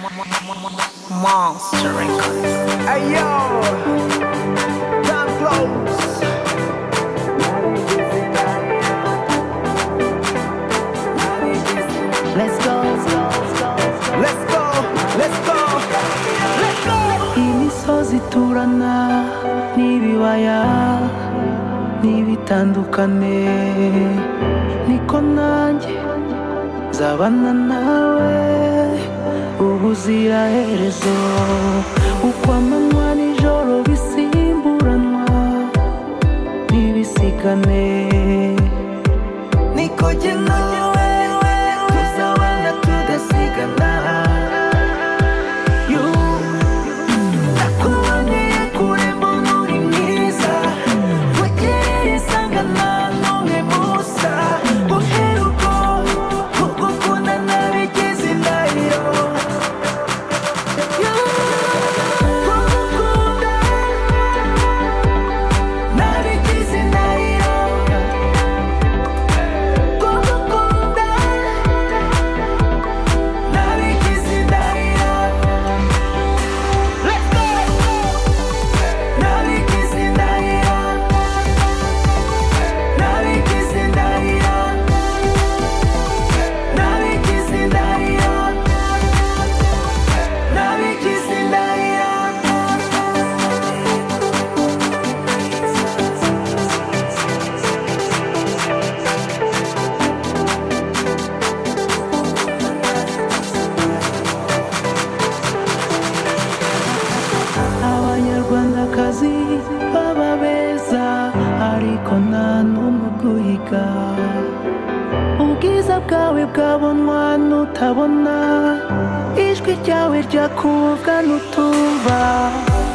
Monster Records. Hey yo, come close. Let's go, Let's go, let's go, let's go. imisozi turana n'ibibaya n'ibitandukane niko nanjye nzabana nawe ubuziraherezo uko amanywa n'ijoro bisimburanwa n'ibisigane niko jye nawe tuzabana tudasigana. Abanyarwandakazi baba beza ariko nta n'umwe uguhiga, ubwiza bwawe bwabonwa n'utabona, ijwi ryawe ryakumvwa n'utumva.